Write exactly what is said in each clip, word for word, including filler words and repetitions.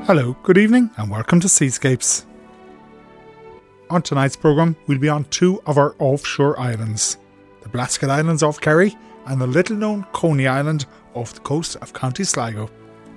Hello, good evening and welcome to Seascapes. On tonight's programme we'll be on two of our offshore islands, the Blasket Islands off Kerry and the little known Coney Island off the coast of County Sligo.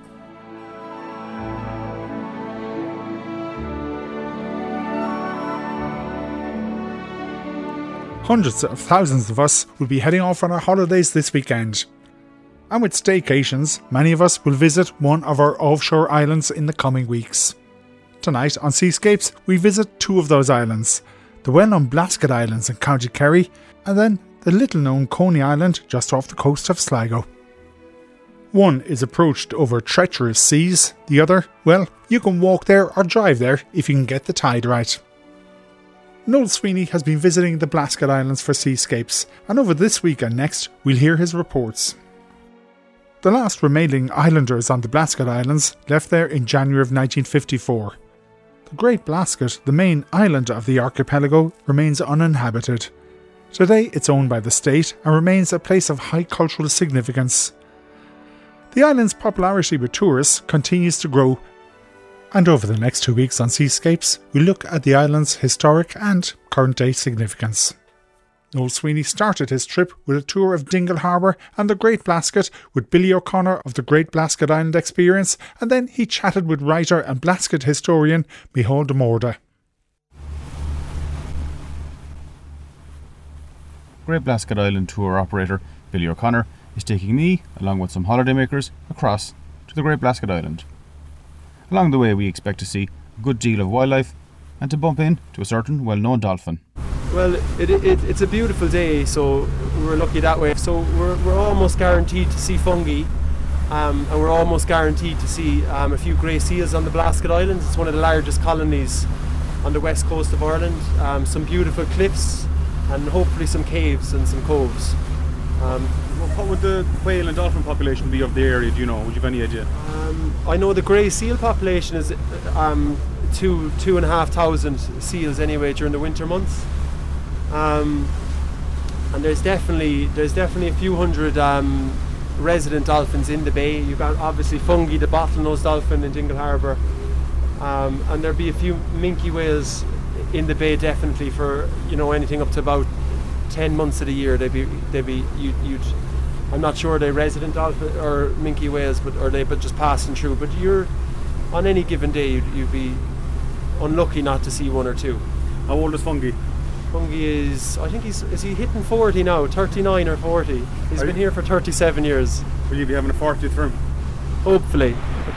Hundreds of thousands of us will be heading off on our holidays this weekend. And with staycations, many of us will visit one of our offshore islands in the coming weeks. Tonight on Seascapes, we visit two of those islands, the well-known Blasket Islands in County Kerry, and then the little-known Coney Island just off the coast of Sligo. One is approached over treacherous seas, the other, well, you can walk there or drive there if you can get the tide right. Noel Sweeney has been visiting the Blasket Islands for Seascapes, and over this week and next, we'll hear his reports. The last remaining islanders on the Blasket Islands left there in January of nineteen fifty-four. The Great Blasket, the main island of the archipelago, remains uninhabited. Today it's owned by the state and remains a place of high cultural significance. The island's popularity with tourists continues to grow, and over the next two weeks on Seascapes we look at the island's historic and current day significance. Noel Sweeney started his trip with a tour of Dingle Harbour and the Great Blasket with Billy O'Connor of the Great Blasket Island Experience, and then he chatted with writer and Blasket historian Micheál de Morda. Great Blasket Island tour operator Billy O'Connor is taking me, along with some holidaymakers, across to the Great Blasket Island. Along the way we expect to see a good deal of wildlife and to bump into a certain well-known dolphin. Well, it, it, it's a beautiful day, so we're lucky that way. So we're, we're almost guaranteed to see fungi, um, and we're almost guaranteed to see um, a few grey seals on the Blasket Islands. It's one of the largest colonies on the west coast of Ireland. Um, some beautiful cliffs and hopefully some caves and some coves. Um, what would the whale and dolphin population be of the area, do you know? Would you have any idea? Um, I know the grey seal population is um, two, two and a half thousand seals anyway during the winter months. Um, and there's definitely there's definitely a few hundred um, resident dolphins in the bay. You've got obviously Fungi, the bottlenose dolphin in Dingle Harbour, um, and there'll be a few minke whales in the bay definitely for you know anything up to about ten months of the year. They'd be they'd be you'd, you'd I'm not sure they're resident dolphin or minke whales, but or they but just passing through. But you're on any given day you'd, you'd be unlucky not to see one or two. How old is Fungi? Fungi is, I think he's, is he hitting forty now, thirty-nine or forty? He's Are been you? here for thirty-seven years. Will you be having a fortieth for him? Hopefully.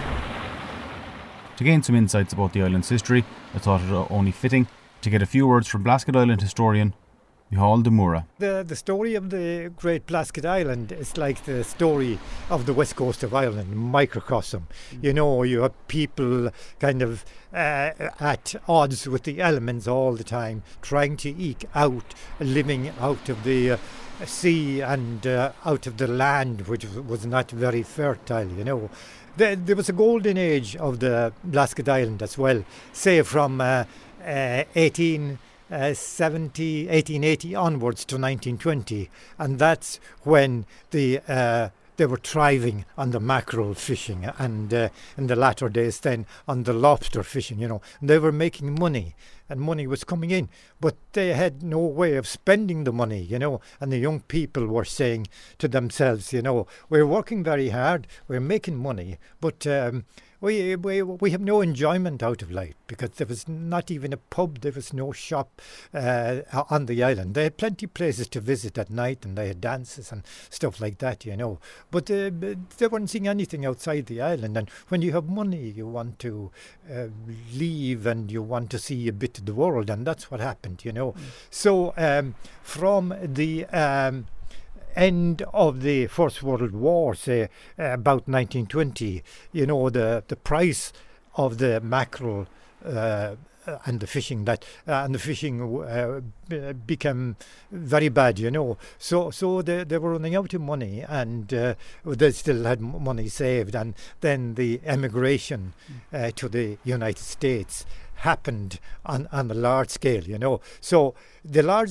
To gain some insights about the island's history, I thought it only fitting to get a few words from Blasket Island historian Micheál de Morda. The, the story of the Great Blasket Island is like the story of the west coast of Ireland, microcosm. Mm. You know, you have people kind of uh, at odds with the elements all the time, trying to eke out a living out of the uh, sea and uh, out of the land, which was not very fertile, you know. There, there was a golden age of the Blasket Island as well, say from uh, uh, eighteen Uh, seventy, eighteen eighty onwards to nineteen twenty, and that's when the uh, they were thriving on the mackerel fishing and uh, in the latter days then on the lobster fishing, you know. And they were making money and money was coming in, but they had no way of spending the money, you know. And the young people were saying to themselves, you know, we're working very hard, we're making money, but um, We, we we have no enjoyment out of life because there was not even a pub, there was no shop uh, on the island. They had plenty of places to visit at night and they had dances and stuff like that, you know. But uh, they weren't seeing anything outside the island. And when you have money, you want to uh, leave and you want to see a bit of the world, and that's what happened, you know. Mm. So um, from the Um, end of the First World War, say uh, about nineteen twenty, you know, the the price of the mackerel uh, and the fishing that uh, and the fishing uh, b- became very bad, you know. So so they they were running out of money, and uh, they still had money saved, and then the emigration uh, to the United States happened on on a large scale, you know. So the largest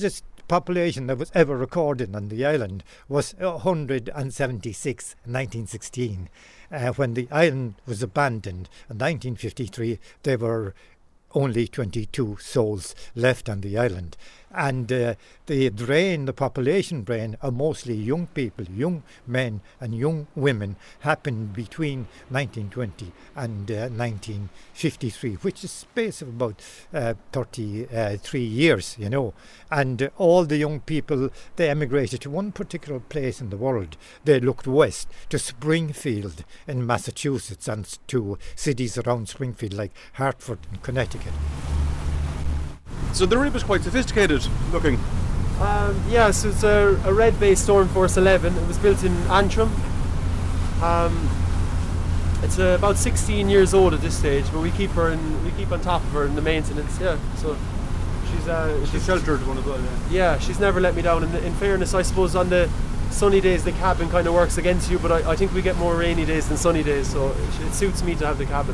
population that was ever recorded on the island was one hundred seventy-six in nineteen sixteen. Uh, when the island was abandoned in nineteen fifty-three, there were only twenty-two souls left on the island. And uh, the drain, the population drain, are mostly young people, young men and young women, happened between nineteen twenty and uh, nineteen fifty-three, which is a space of about uh, thirty-three years, you know. And uh, all the young people, they emigrated to one particular place in the world. They looked west to Springfield in Massachusetts and to cities around Springfield like Hartford and Connecticut. So the RIB is quite sophisticated looking. Um, yeah, so it's a, a red-based Storm Force eleven. It was built in Antrim. Um, it's uh, about sixteen years old at this stage, but we keep her in, we keep on top of her in the maintenance. Yeah, so she's uh, She's sheltered one as well. Yeah. yeah, she's never let me down. In, in fairness, I suppose on the sunny days the cabin kind of works against you, but I, I think we get more rainy days than sunny days, so it, it suits me to have the cabin.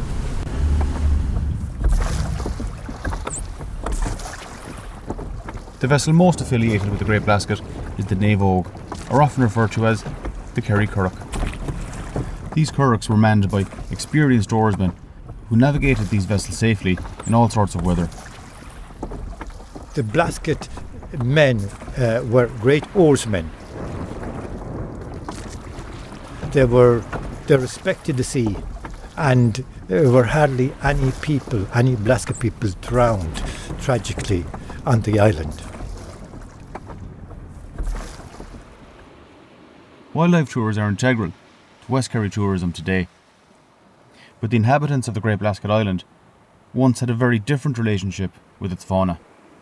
The vessel most affiliated with the Great Blasket is the Nave Og, or often referred to as the Kerry Curragh. These curraghs were manned by experienced oarsmen who navigated these vessels safely in all sorts of weather. The Blasket men uh, were great oarsmen. They were they respected the sea, and there were hardly any people, any Blasket people drowned tragically on the island. Wildlife tours are integral to West Kerry tourism today. But the inhabitants of the Great Blasket Island once had a very different relationship with its fauna.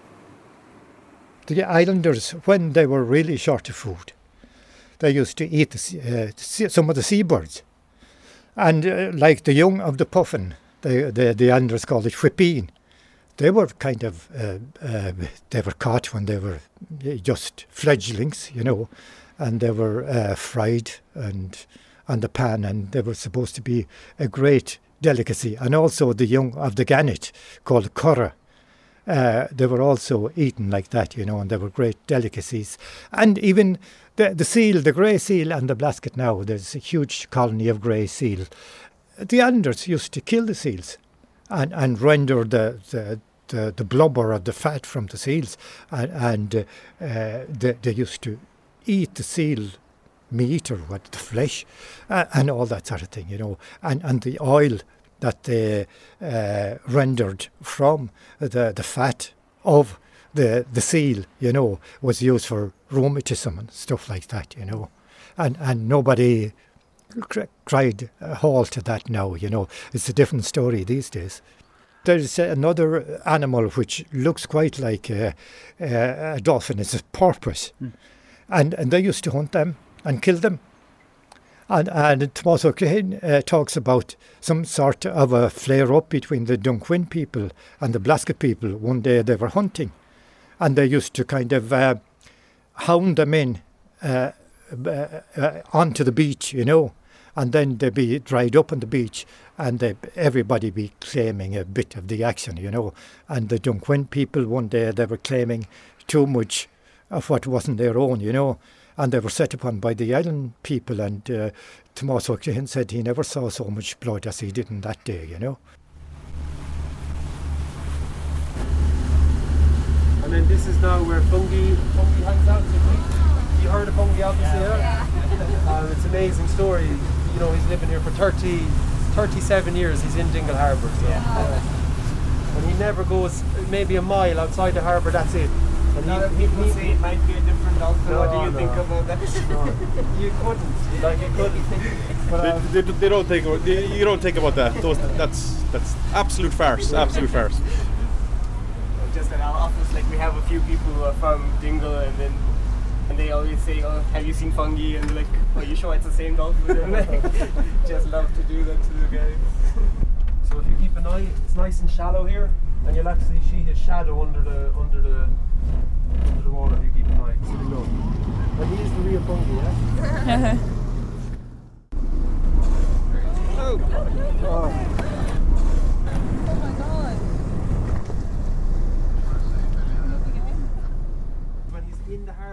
The islanders, when they were really short of food, they used to eat the, sea- uh, sea- some of the seabirds. And uh, like the young of the puffin, they, the, the islanders called it whippeen. They were kind of, uh, uh, they were caught when they were just fledglings, you know, and they were uh, fried and on the pan, and they were supposed to be a great delicacy. And also the young of the gannet, called curra, uh, they were also eaten like that, you know, and they were great delicacies. And even the, the seal, the grey seal and the Blasket now, there's a huge colony of grey seal. The islanders used to kill the seals and, and render the, the, the, the blubber or the fat from the seals, and, and uh, uh, they, they used to eat the seal meat or what, the flesh, uh, and all that sort of thing, you know, and, and the oil that they uh, rendered from the, the fat of the, the seal, you know, was used for rheumatism and stuff like that, you know, and, and nobody cr- cried a halt to that now, you know. It's a different story these days. There's another animal which looks quite like a, a, a dolphin. It's a porpoise. Mm. And, and they used to hunt them and kill them. And, and Tomás O'Cahane uh, talks about some sort of a flare-up between the Dunquin people and the Blasket people. One day they were hunting, and they used to kind of uh, hound them in uh, uh, uh, onto the beach, you know, and then they'd be dried up on the beach, and they, everybody be claiming a bit of the action, you know. And the Dunquin people, one day they were claiming too much of what wasn't their own, you know, and they were set upon by the island people, and uh, Tomás O'Cahane said he never saw so much blood as he did in that day, you know. And then this is now where Fungi, Fungi hangs out. You heard of Fungi, obviously, yeah? yeah. Um, it's an amazing story. You know, he's living here for thirty, thirty-seven years. He's in Dingle Harbour. So, yeah. uh, and he never goes maybe a mile outside the harbour, that's it. And a lot of people say it might be a different dolphin. No, what do you no. think about that? No. You couldn't. Like, you couldn't. But, um, they, they, they don't think about, they, you don't think about that. Those, that's that's absolute farce. Absolute farce. Just at our office, like we have a few people who are from Dingle, and then and they always say, "Oh, have you seen Fungi?" And like, "Are you sure it's the same dolphin?" And like, just love to do that to the guys. So if you keep an eye, it's nice and shallow here, and you'll actually see his shadow under the under the under the water if you keep an eye. It's really low. And he is the real Fungi, yeah? Oh. Oh.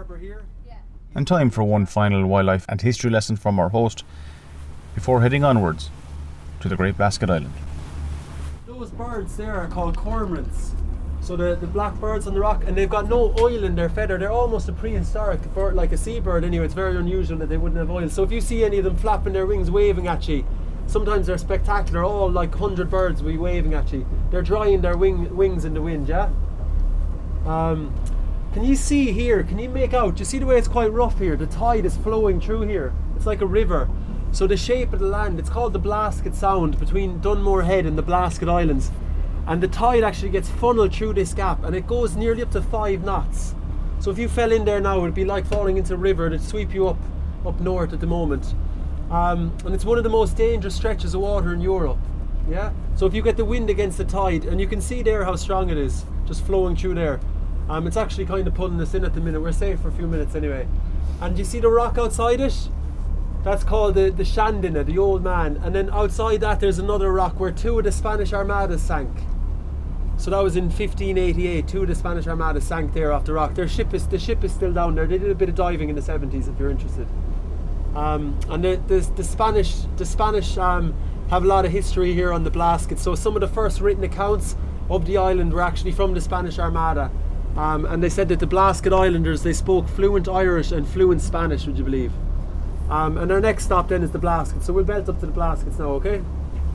harbour here. And time for one final wildlife and history lesson from our host before heading onwards to the Great Blasket Island. Those birds there are called cormorants. So the, the black birds on the rock, and they've got no oil in their feather. They're almost a prehistoric bird, like a seabird anyway. It's very unusual that they wouldn't have oil. So if you see any of them flapping their wings, waving at you, sometimes they're spectacular. All like hundred birds will be waving at you. They're drying their wing, wings in the wind, yeah? Um, can you see here, can you make out, do you see the way it's quite rough here? The tide is flowing through here. It's like a river. So the shape of the land, it's called the Blasket Sound between Dunmore Head and the Blasket Islands. And the tide actually gets funneled through this gap, and it goes nearly up to five knots. So if you fell in there now, it'd be like falling into a river. It'd sweep you up up north at the moment. Um, and it's one of the most dangerous stretches of water in Europe. Yeah. So if you get the wind against the tide, and you can see there how strong it is, just flowing through there. Um, it's actually kind of pulling us in at the minute. We're safe for a few minutes anyway. And you see the rock outside it? That's called the, the Shandina, the old man. And then outside that there's another rock where two of the Spanish armadas sank. So that was in fifteen eighty-eight. Two of the Spanish armadas sank there off the rock. Their ship is the ship is still down there. They did a bit of diving in the seventies, if you're interested. Um, and the, the the Spanish the Spanish um, have a lot of history here on the Blasket. So some of the first written accounts of the island were actually from the Spanish Armada. Um, and they said that the Blasket Islanders, they spoke fluent Irish and fluent Spanish, would you believe? Um, and our next stop then is the Blasket. So we'll belt up to the Blaskets now, okay?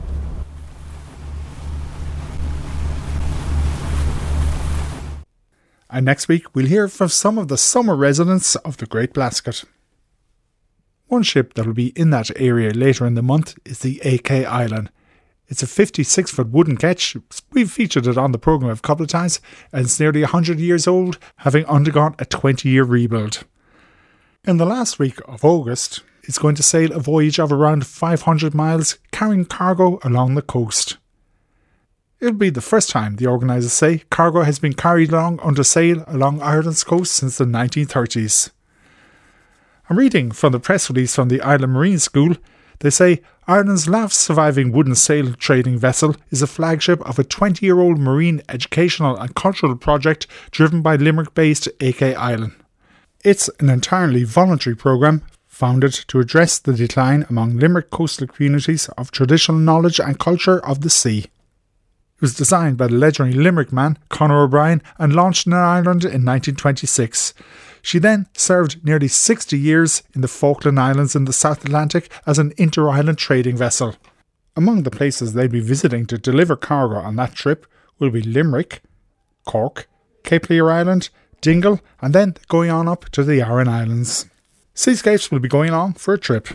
And next week we'll hear from some of the summer residents of the Great Blasket. One ship that will be in that area later in the month is the A K Island. It's a fifty-six foot wooden ketch. We've featured it on the programme a couple of times, and it's nearly one hundred years old, having undergone a twenty year rebuild. In the last week of August, it's going to sail a voyage of around five hundred miles, carrying cargo along the coast. It'll be the first time, the organisers say, cargo has been carried along under sail along Ireland's coast since the nineteen thirties. I'm reading from the press release from the Ireland Marine School. They say Ireland's last surviving wooden sail trading vessel is a flagship of a twenty year old marine educational and cultural project driven by Limerick-based A K Island. It's an entirely voluntary programme founded to address the decline among Limerick coastal communities of traditional knowledge and culture of the sea. It was designed by the legendary Limerick man Conor O'Brien and launched in Ireland in nineteen twenty-six. She then served nearly sixty years in the Falkland Islands in the South Atlantic as an inter-island trading vessel. Among the places they'll be visiting to deliver cargo on that trip will be Limerick, Cork, Cape Lear Island, Dingle, and then going on up to the Aran Islands. Seascapes will be going along for a trip.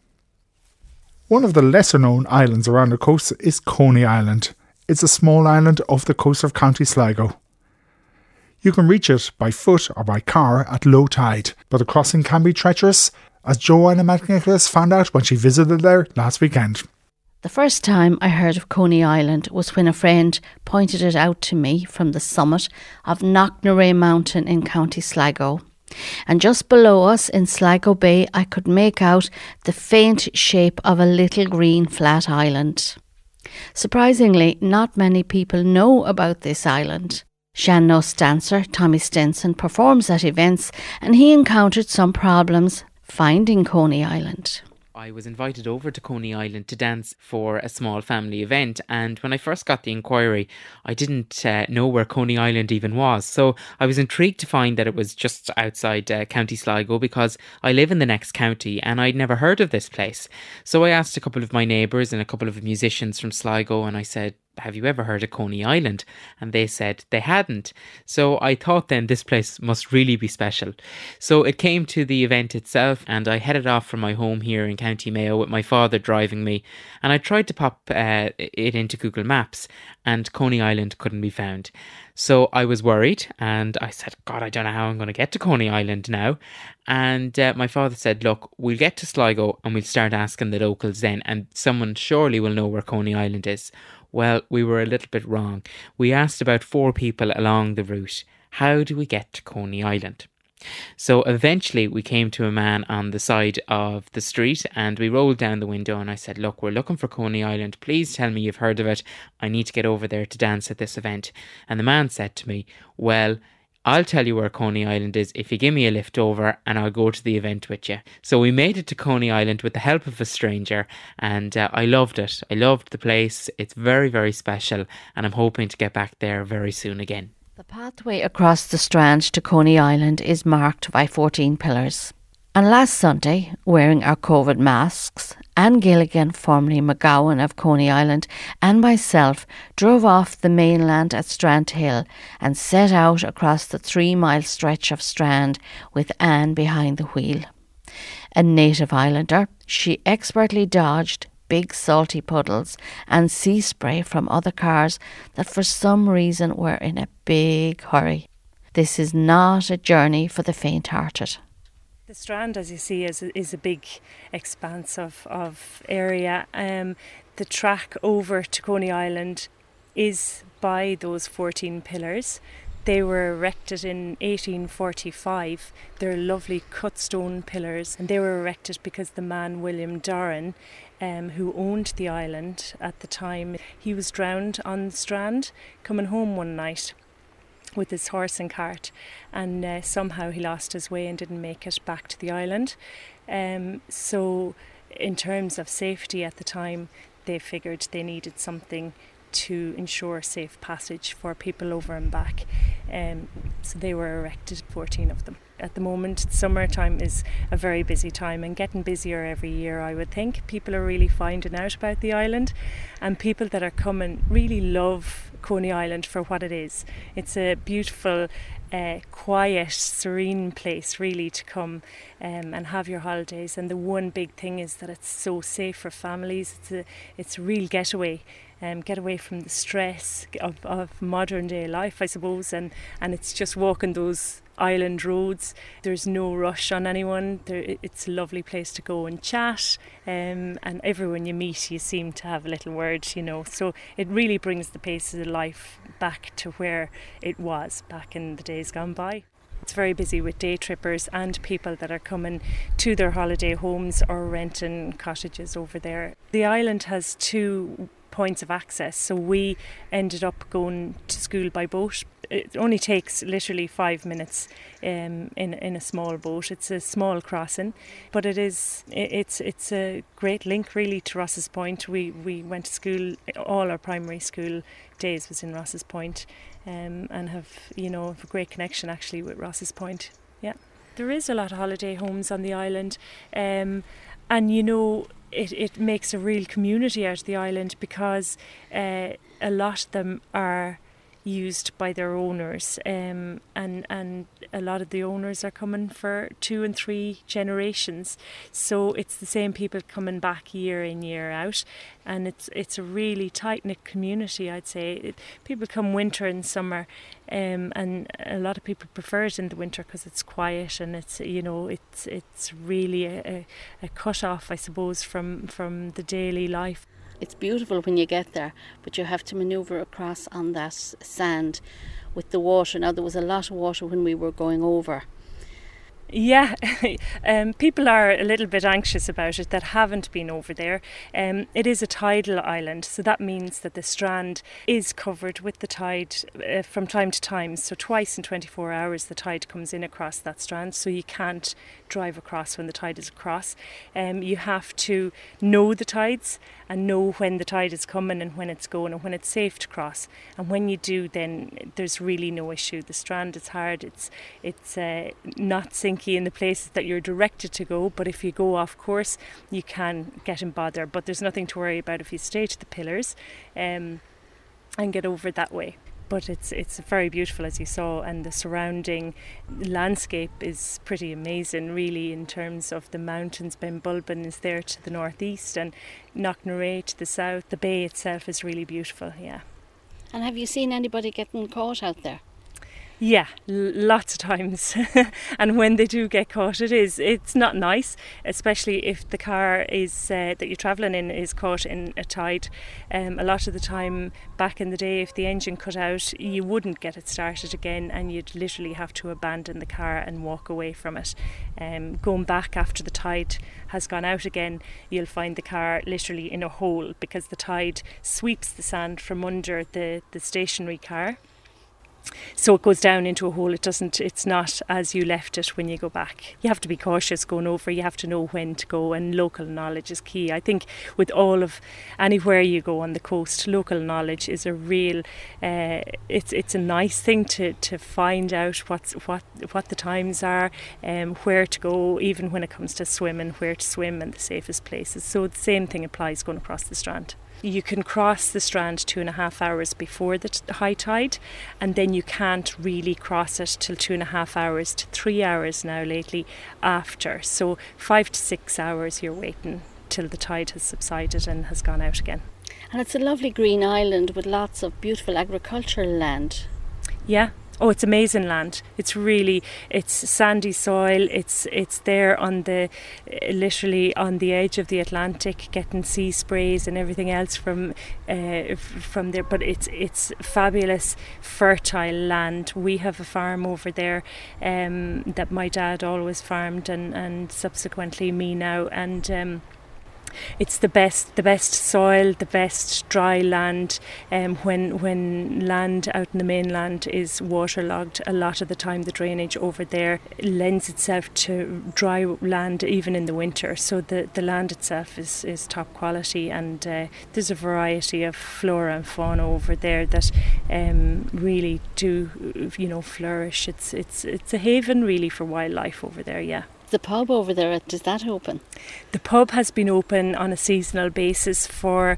One of the lesser known islands around the coast is Coney Island. It's a small island off the coast of County Sligo. You can reach it by foot or by car at low tide, but the crossing can be treacherous, as Joanna McNicholas found out when she visited there last weekend. The first time I heard of Coney Island was when a friend pointed it out to me from the summit of Knocknarea Mountain in County Sligo. And just below us in Sligo Bay I could make out the faint shape of a little green flat island. Surprisingly, not many people know about this island. Sean-Nós dancer Tommy Stinson performs at events, and he encountered some problems finding Coney Island. I was invited over to Coney Island to dance for a small family event, and when I first got the inquiry I didn't uh, know where Coney Island even was, so I was intrigued to find that it was just outside uh, County Sligo, because I live in the next county and I'd never heard of this place. So I asked a couple of my neighbours and a couple of musicians from Sligo, and I said, have you ever heard of Coney Island? And they said they hadn't. So I thought then this place must really be special. So it came to the event itself, and I headed off from my home here in County Mayo with my father driving me, and I tried to pop uh, it into Google Maps, and Coney Island couldn't be found. So I was worried, and I said, God, I don't know how I'm going to get to Coney Island now. And uh, my father said, look, we'll get to Sligo and we'll start asking the locals then, and someone surely will know where Coney Island is. Well, we were a little bit wrong. We asked about four people along the route, how do we get to Coney Island? So eventually we came to a man on the side of the street, and we rolled down the window and I said, look, we're looking for Coney Island. Please tell me you've heard of it. I need to get over there to dance at this event. And the man said to me, well, I'll tell you where Coney Island is if you give me a lift over and I'll go to the event with you. So we made it to Coney Island with the help of a stranger, and uh, I loved it. I loved the place. It's very, very special, and I'm hoping to get back there very soon again. The pathway across the Strand to Coney Island is marked by fourteen pillars. And last Sunday, wearing our COVID masks, Anne Gilligan, formerly McGowan of Coney Island, and myself drove off the mainland at Strand Hill and set out across the three-mile stretch of Strand with Anne behind the wheel. A native islander, she expertly dodged big salty puddles and sea spray from other cars that for some reason were in a big hurry. This is not a journey for the faint-hearted. The Strand, as you see, is a, is a big expanse of, of area. Um, the track over to Coney Island is by those fourteen pillars. They were erected in eighteen forty-five. They're lovely cut stone pillars, and they were erected because the man William Doran, um, who owned the island at the time, he was drowned on the Strand coming home one night with his horse and cart, and uh, somehow he lost his way and didn't make it back to the island. Um, so in terms of safety at the time, they figured they needed something to ensure safe passage for people over and back. Um, so they were erected, fourteen of them. At the moment, summertime is a very busy time and getting busier every year, I would think. People are really finding out about the island, and people that are coming really love Coney Island for what it is. It's a beautiful, uh, quiet, serene place really to come um, and have your holidays. And the one big thing is that it's so safe for families. It's a, it's a real getaway. Um, get away from the stress of, of modern day life, I suppose, and, and it's just walking those island roads. There's no rush on anyone. There, it's a lovely place to go and chat, um, and everyone you meet you seem to have a little word, you know, so it really brings the pace of life back to where it was back in the days gone by. It's very busy with day trippers and people that are coming to their holiday homes or renting cottages over there. The island has two points of access, so we ended up going to school by boat. It only takes literally five minutes um, in in a small boat. It's a small crossing, but it is it's it's a great link really to Ross's Point. We we went to school, all our primary school days was in Ross's Point, um, and have you know a great connection actually with Ross's Point. Yeah, there is a lot of holiday homes on the island, um, and you know. It, it makes a real community out of the island because uh, a lot of them are used by their owners, um, and and a lot of the owners are coming for two and three generations, so it's the same people coming back year in year out, and it's it's a really tight-knit community, I'd say. It, people come winter and summer, um, and a lot of people prefer it in the winter because it's quiet and it's you know it's it's really a, a, a cut off, I suppose, from from the daily life. It's beautiful when you get there, but you have to manoeuvre across on that sand with the water. Now, there was a lot of water when we were going over. Yeah, um, people are a little bit anxious about it that haven't been over there. Um, it is a tidal island, so that means that the Strand is covered with the tide uh, from time to time. So twice in twenty-four hours the tide comes in across that Strand, so you can't drive across when the tide is across. Um, you have to know the tides and know when the tide is coming and when it's going and when it's safe to cross. And when you do, then there's really no issue. The Strand is hard, it's it's uh, not sinking in the places that you're directed to go, but if you go off course you can get in bother, but there's nothing to worry about if you stay to the pillars um, and get over that way. But it's it's very beautiful, as you saw, and the surrounding landscape is pretty amazing really, in terms of the mountains. Benbulben is there to the northeast and Knocknarea to the south. The bay itself is really beautiful, yeah. And have you seen anybody getting caught out there? Yeah, l- lots of times. And when they do get caught, it is, it's not nice, especially if the car is uh, that you're travelling in is caught in a tide. Um, a lot of the time back in the day, if the engine cut out, you wouldn't get it started again and you'd literally have to abandon the car and walk away from it. Um, going back after the tide has gone out again, you'll find the car literally in a hole because the tide sweeps the sand from under the, the stationary car. So it goes down into a hole. It doesn't, it's not as you left it when you go back. You have to be cautious going over. You have to know when to go, and local knowledge is key. I think with all of, anywhere you go on the coast, local knowledge is a real, uh, it's it's a nice thing to, to find out what's, what what the times are, um, where to go, even when it comes to swimming, where to swim and the safest places. So the same thing applies going across the Strand. You can cross the Strand two and a half hours before the t- high tide, and then you can't really cross it till two and a half hours to three hours now lately after. So five to six hours you're waiting till the tide has subsided and has gone out again. And it's a lovely green island with lots of beautiful agricultural land. Yeah. Oh, it's amazing land. It's really, it's sandy soil. It's it's there on the, literally on the edge of the Atlantic, getting sea sprays and everything else from uh, from there. But it's it's fabulous, fertile land. We have a farm over there um, that my dad always farmed, and, and subsequently me now. And um, it's the best, the best soil, the best dry land. Um, when when land out in the mainland is waterlogged, a lot of the time the drainage over there lends itself to dry land even in the winter. So the, the land itself is, is top quality, and uh, there's a variety of flora and fauna over there that um, really do, you know, flourish. It's it's it's a haven really for wildlife over there. Yeah. The pub over there, is that open? The pub has been open on a seasonal basis for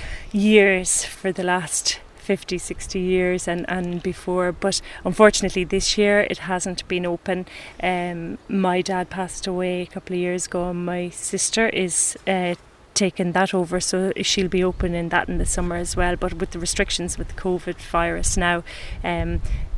years, for the last fifty, sixty years and, and before, but unfortunately this year it hasn't been open. Um, my dad passed away a couple of years ago, and my sister is uh, taken that over, so she'll be opening that in the summer as well. But with the restrictions with the COVID virus now, um,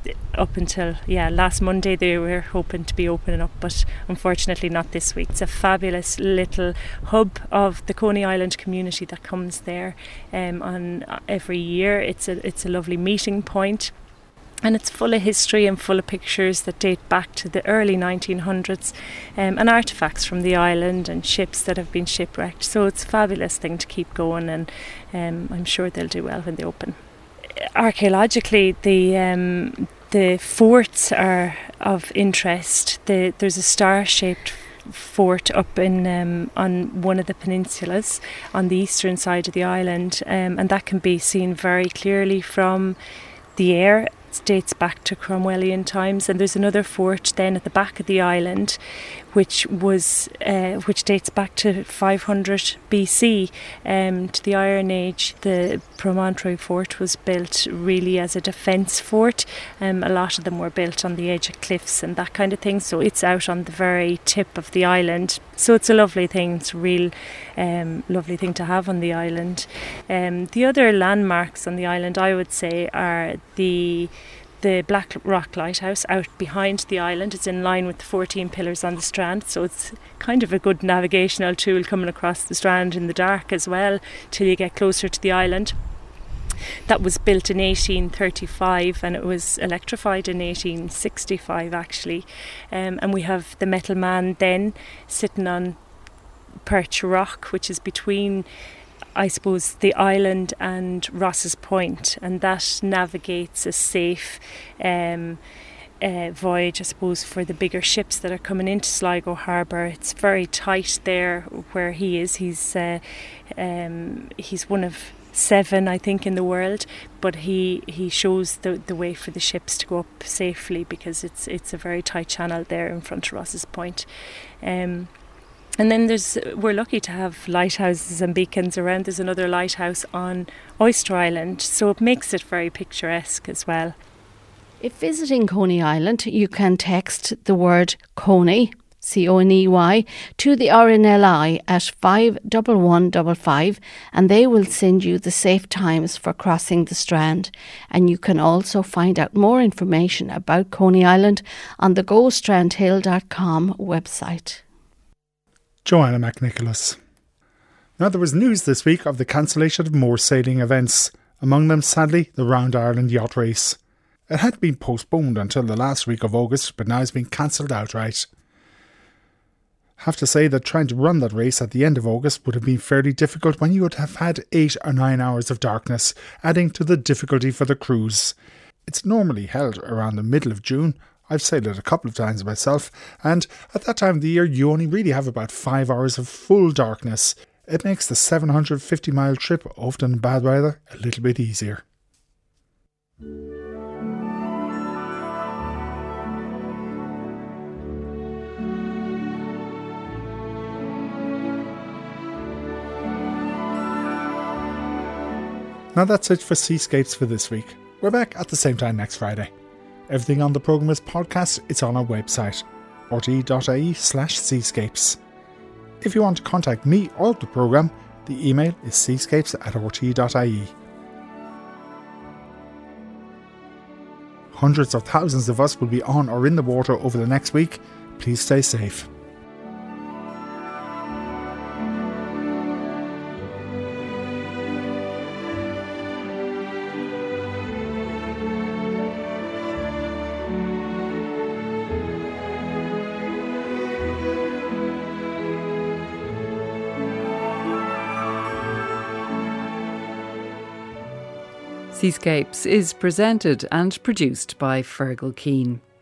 up until yeah last Monday they were hoping to be opening up, but unfortunately not this week. It's a fabulous little hub of the Coney Island community that comes there um, on every year. It's a it's a lovely meeting point. And it's full of history and full of pictures that date back to the early nineteen hundreds um, and artefacts from the island and ships that have been shipwrecked. So it's a fabulous thing to keep going, and um, I'm sure they'll do well when they open. Archaeologically, the um, the forts are of interest. The, there's a star-shaped fort up in um, on one of the peninsulas on the eastern side of the island, um, and that can be seen very clearly from the air. It dates back to Cromwellian times. And there's another fort then at the back of the island, which was uh, which dates back to five hundred B C, um, to the Iron Age. The Promontory Fort was built really as a defence fort. Um, a lot of them were built on the edge of cliffs and that kind of thing. So it's out on the very tip of the island. So it's a lovely thing. It's a real um, lovely thing to have on the island. Um, the other landmarks on the island, I would say, are the the Black Rock Lighthouse out behind the island. It's in line with the fourteen pillars on the Strand, so it's kind of a good navigational tool coming across the Strand in the dark as well till you get closer to the island. That was built in eighteen thirty-five and it was electrified in eighteen sixty-five actually. Um, and we have the Metal Man then sitting on Perch Rock, which is between, I suppose, the island and Ross's Point, and that navigates a safe um, uh, voyage, I suppose, for the bigger ships that are coming into Sligo Harbour. It's very tight there where he is. He's uh, um, he's one of seven, I think, in the world, but he he shows the the way for the ships to go up safely, because it's it's a very tight channel there in front of Ross's Point. Um, And then there's, we're lucky to have lighthouses and beacons around. There's another lighthouse on Oyster Island, so it makes it very picturesque as well. If visiting Coney Island, you can text the word Coney, C O N E Y, to the R N L I at five one one five five, and they will send you the safe times for crossing the Strand. And you can also find out more information about Coney Island on the go strand hill dot com website. Joanna McNicholas. Now, there was news this week of the cancellation of more sailing events, among them, sadly, the Round Ireland Yacht Race. It had been postponed until the last week of August, but now it's been cancelled outright. Have to say that trying to run that race at the end of August would have been fairly difficult when you would have had eight or nine hours of darkness, adding to the difficulty for the crews. It's normally held around the middle of June. I've sailed it a couple of times myself, and at that time of the year you only really have about five hours of full darkness. It makes the seven hundred fifty mile trip, often in bad weather, a little bit easier. Now that's it for Seascapes for this week. We're back at the same time next Friday. Everything on the programme is podcast. It's on our website, r t e dot i e slash seascapes. If you want to contact me or the programme, the email is seascapes at r t e dot i e. Hundreds of thousands of us will be on or in the water over the next week. Please stay safe. Seascapes is presented and produced by Fergal Keane.